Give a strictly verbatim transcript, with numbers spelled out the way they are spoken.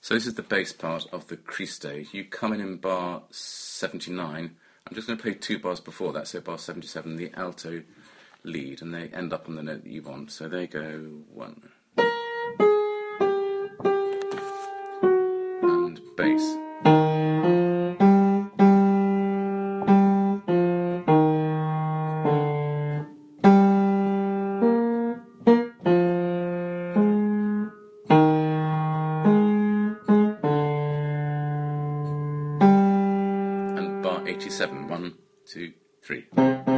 So this is the bass part of the Christe. You come in in bar seventy-nine. I'm just going to play two bars before that, so bar seventy-seven, the alto lead, and they end up on the note that you want. So they go one. And bass. eighty-seven. One, two, three.